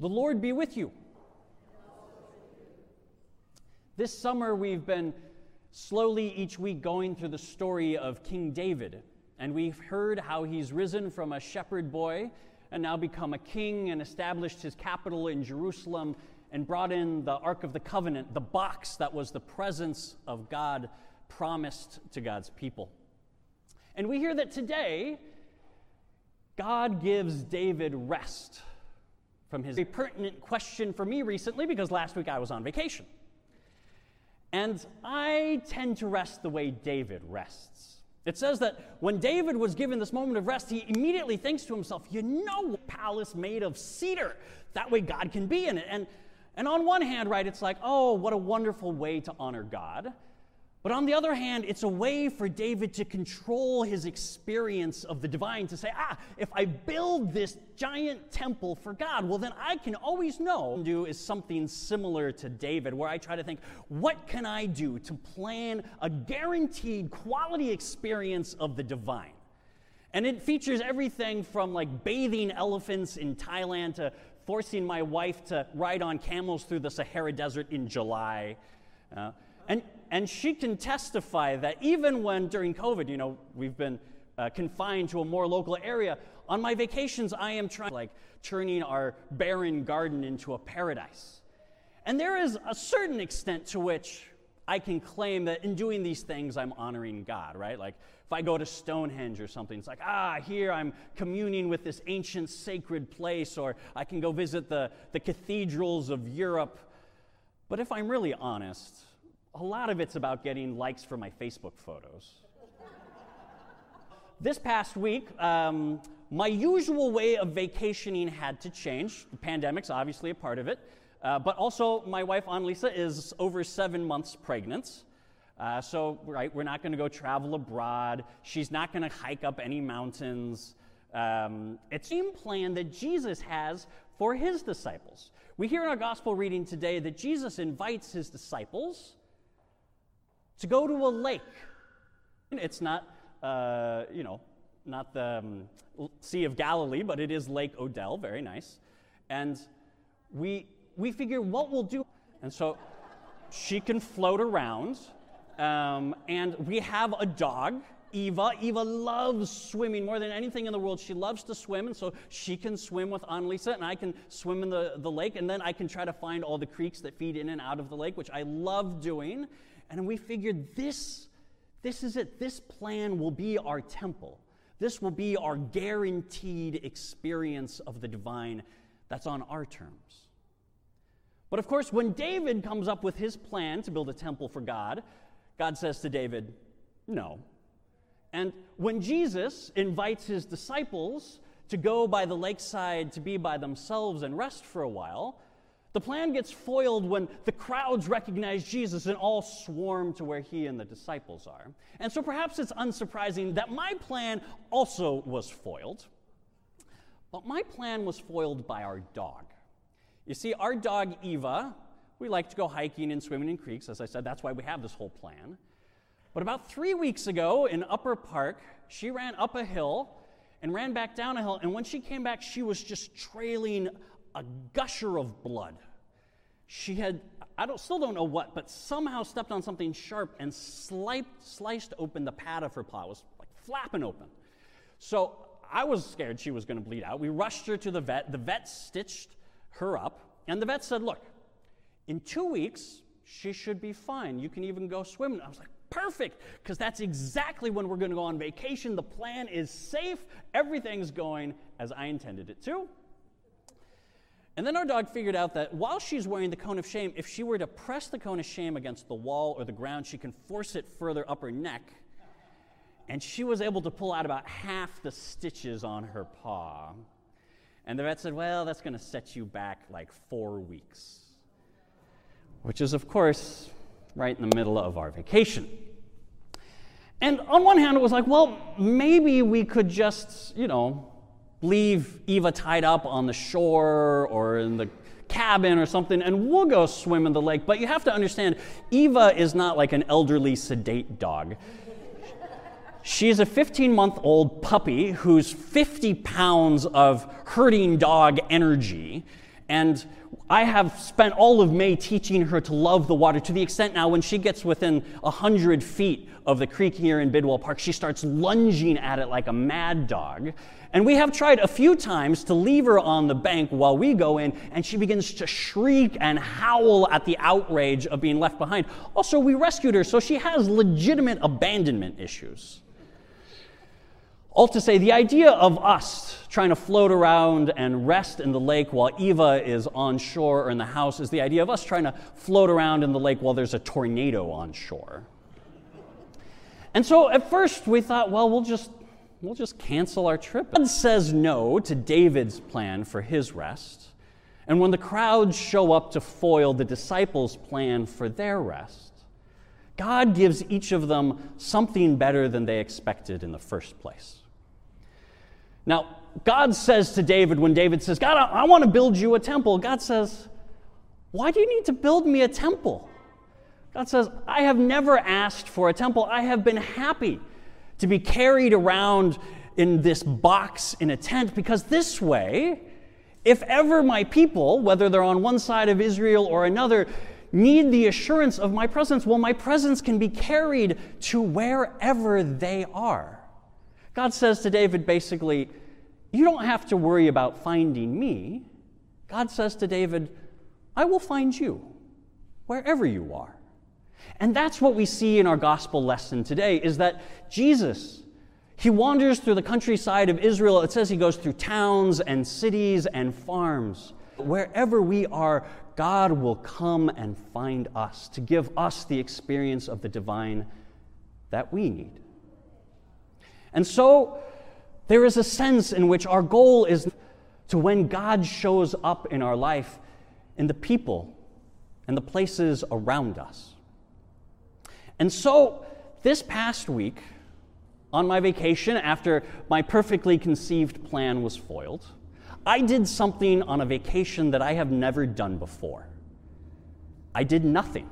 The Lord be with you. This summer we've been slowly each week going through the story of King David, and we've heard how he's risen from a shepherd boy and now become a king and established his capital in Jerusalem and brought in the Ark of the Covenant, the box that was the presence of God promised to God's people. And we hear that today, God gives David rest from his pertinent question for me recently, because last week I was on vacation. And I tend to rest the way David rests. It says that when David was given this moment of rest, he immediately thinks to himself, a palace made of cedar. That way God can be in it. And on one hand, right, it's like, oh, what a wonderful way to honor God. But on the other hand, it's a way for David to control his experience of the divine, to say, if I build this giant temple for God, well, then I can always know. Do is something similar to David, where I try to think, what can I do to plan a guaranteed quality experience of the divine? And it features everything from like bathing elephants in Thailand to forcing my wife to ride on camels through the Sahara Desert in July. And she can testify that even when during COVID, we've been confined to a more local area, on my vacations I am turning our barren garden into a paradise. And there is a certain extent to which I can claim that in doing these things I'm honoring God, right? Like if I go to Stonehenge or something, it's like, here I'm communing with this ancient sacred place, or I can go visit the cathedrals of Europe. But if I'm really honest, a lot of it's about getting likes for my Facebook photos. This past week, my usual way of vacationing had to change. The pandemic's obviously a part of it. But also, my wife, Annalisa, is over 7 months pregnant. So, we're not going to go travel abroad. She's not going to hike up any mountains. It's the same plan that Jesus has for his disciples. We hear in our gospel reading today that Jesus invites his disciples to go to a lake. It's not, not the Sea of Galilee, but it is Lake Odell, very nice. And we figure what we'll do. And so she can float around, and we have a dog, Eva. Eva loves swimming more than anything in the world. She loves to swim, and so she can swim with Annalisa, and I can swim in the lake, and then I can try to find all the creeks that feed in and out of the lake, which I love doing. And we figured this is it. This plan will be our temple. This will be our guaranteed experience of the divine that's on our terms. But of course, when David comes up with his plan to build a temple for God, God says to David, no. And when Jesus invites his disciples to go by the lakeside to be by themselves and rest for a while, the plan gets foiled when the crowds recognize Jesus and all swarm to where he and the disciples are. And so perhaps it's unsurprising that my plan also was foiled. But my plan was foiled by our dog. You see, our dog, Eva, we like to go hiking and swimming in creeks. As I said, that's why we have this whole plan. But about 3 weeks ago in Upper Park, she ran up a hill and ran back down a hill. And when she came back, she was just trailing a gusher of blood. She had, still don't know what, but somehow stepped on something sharp and sliced open the pad of her paw. It was like flapping open. So I was scared she was going to bleed out. We rushed her to the vet. The vet stitched her up, and the vet said, look, in 2 weeks, she should be fine. You can even go swimming. I was like, perfect, because that's exactly when we're going to go on vacation. The plan is safe. Everything's going as I intended it to. And then our dog figured out that while she's wearing the cone of shame, if she were to press the cone of shame against the wall or the ground, she can force it further up her neck. And she was able to pull out about half the stitches on her paw. And the vet said, well, that's going to set you back like 4 weeks. Which is, of course, right in the middle of our vacation. And on one hand, it was like, well, maybe we could just, leave Eva tied up on the shore or in the cabin or something, and we'll go swim in the lake. But you have to understand, Eva is not like an elderly, sedate dog. She's a 15-month-old puppy who's 50 pounds of herding dog energy. And I have spent all of May teaching her to love the water, to the extent now when she gets within 100 feet of the creek here in Bidwell Park, she starts lunging at it like a mad dog. And we have tried a few times to leave her on the bank while we go in, and she begins to shriek and howl at the outrage of being left behind. Also, we rescued her, so she has legitimate abandonment issues. All to say, the idea of us trying to float around and rest in the lake while Eva is on shore or in the house is the idea of us trying to float around in the lake while there's a tornado on shore. And so at first we thought, well, we'll just cancel our trip. God says no to David's plan for his rest. And when the crowds show up to foil the disciples' plan for their rest, God gives each of them something better than they expected in the first place. Now, God says to David, when David says, God, I want to build you a temple, God says, why do you need to build me a temple? God says, I have never asked for a temple. I have been happy to be carried around in this box in a tent, because this way, if ever my people, whether they're on one side of Israel or another, need the assurance of my presence, well, my presence can be carried to wherever they are. God says to David basically, you don't have to worry about finding me. God says to David, I will find you wherever you are. And that's what we see in our gospel lesson today, is that Jesus, he wanders through the countryside of Israel. It says he goes through towns and cities and farms. Wherever we are, God will come and find us to give us the experience of the divine that we need. And so there is a sense in which our goal is to, when God shows up in our life, in the people and the places around us. And so this past week, on my vacation, after my perfectly conceived plan was foiled, I did something on a vacation that I have never done before. I did nothing.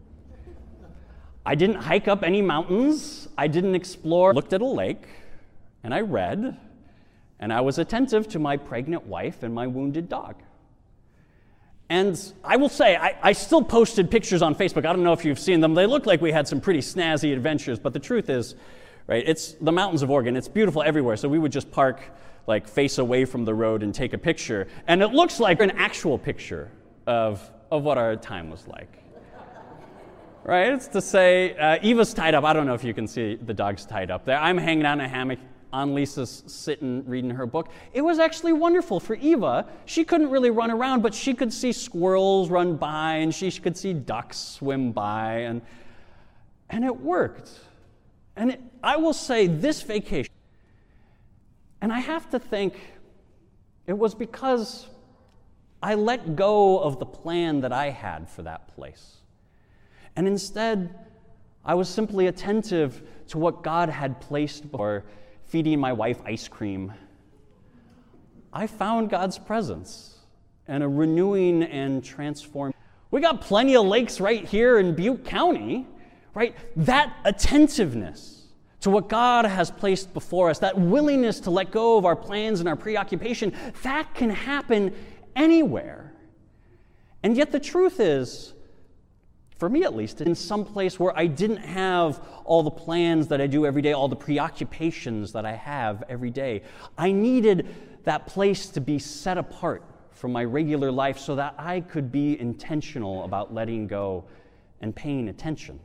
I didn't hike up any mountains. I didn't explore. I looked at a lake, and I read, and I was attentive to my pregnant wife and my wounded dog. And I will say, I still posted pictures on Facebook. I don't know if you've seen them. They look like we had some pretty snazzy adventures, but the truth is, right, it's the mountains of Oregon. It's beautiful everywhere, so we would just park, like, face away from the road and take a picture. And it looks like an actual picture of what our time was like. Right? It's to say, Eva's tied up. I don't know if you can see the dog's tied up there. I'm hanging out in a hammock. Annalisa's sitting reading her book. It was actually wonderful for Eva. She couldn't really run around, but she could see squirrels run by, and she could see ducks swim by, and it worked. And I will say, this vacation, and I have to think it was because I let go of the plan that I had for that place. And instead, I was simply attentive to what God had placed before, feeding my wife ice cream. I found God's presence and a renewing and transforming. We got plenty of lakes right here in Butte County, right? That attentiveness to what God has placed before us, that willingness to let go of our plans and our preoccupation, that can happen anywhere. And yet the truth is, for me at least, in some place where I didn't have all the plans that I do every day, all the preoccupations that I have every day, I needed that place to be set apart from my regular life so that I could be intentional about letting go and paying attention.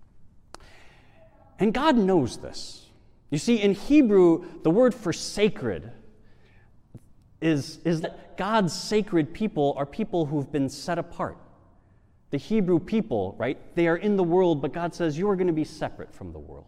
And God knows this. You see, in Hebrew, the word for sacred is that God's sacred people are people who've been set apart. The Hebrew people, right, they are in the world, but God says you are going to be separate from the world.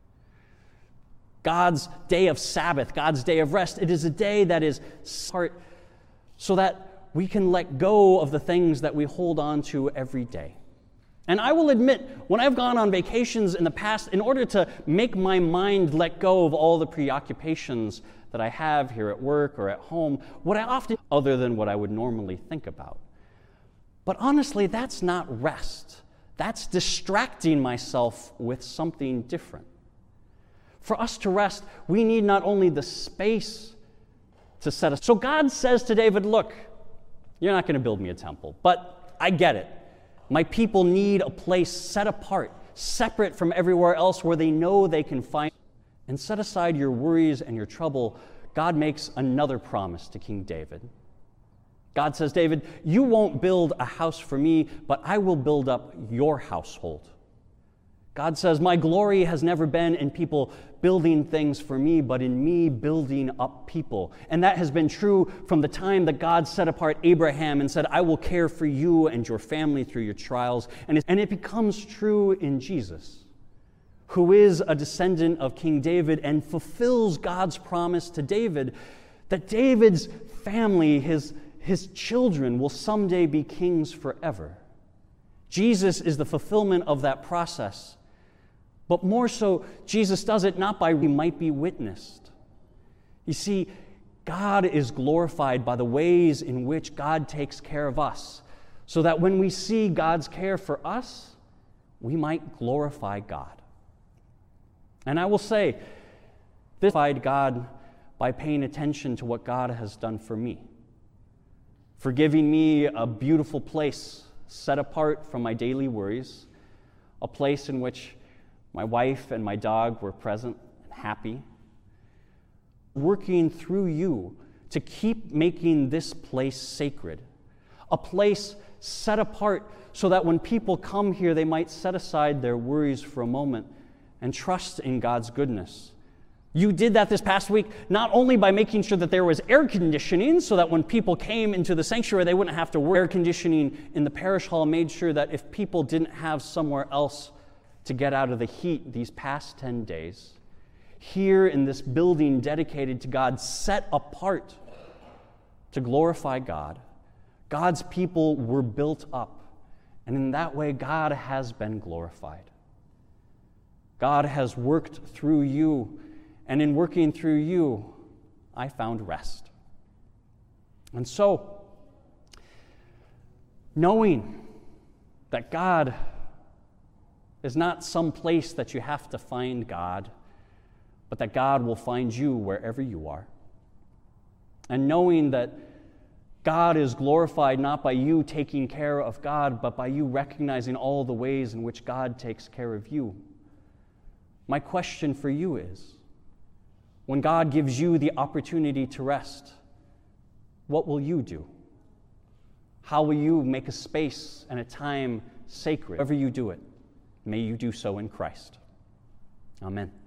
God's day of Sabbath, God's day of rest, it is a day that is apart so that we can let go of the things that we hold on to every day. And I will admit, when I've gone on vacations in the past, in order to make my mind let go of all the preoccupations that I have here at work or at home, what I often, other than what I would normally think about. But honestly, that's not rest. That's distracting myself with something different. For us to rest, we need not only the space to set us. So God says to David, look, You're not going to build me a temple. But I get it. My people need a place set apart, separate from everywhere else where they know they can find. And set aside your worries and your trouble. God makes another promise to King David. God says, David, you won't build a house for me, but I will build up your household. God says, my glory has never been in people building things for me, but in me building up people. And that has been true from the time that God set apart Abraham and said, I will care for you and your family through your trials. And it becomes true in Jesus, who is a descendant of King David and fulfills God's promise to David that David's family, his children, will someday be kings forever. Jesus is the fulfillment of that process. But more so, Jesus does it not by we might be witnessed. You see, God is glorified by the ways in which God takes care of us, so that when we see God's care for us, we might glorify God. And I will say, this glorified God by paying attention to what God has done for me, for giving me a beautiful place set apart from my daily worries, a place in which my wife and my dog were present and happy, working through you to keep making this place sacred, a place set apart so that when people come here, they might set aside their worries for a moment and trust in God's goodness. You did that this past week, not only by making sure that there was air conditioning so that when people came into the sanctuary, they wouldn't have to work. Air conditioning in the parish hall made sure that if people didn't have somewhere else to get out of the heat these past 10 days, here in this building dedicated to God, set apart to glorify God, God's people were built up, and in that way, God has been glorified. God has worked through you, and in working through you, I found rest. And so, knowing that God is not some place that you have to find God, but that God will find you wherever you are, and knowing that God is glorified not by you taking care of God, but by you recognizing all the ways in which God takes care of you. My question for you is, when God gives you the opportunity to rest, what will you do? How will you make a space and a time sacred? However you do it, may you do so in Christ. Amen.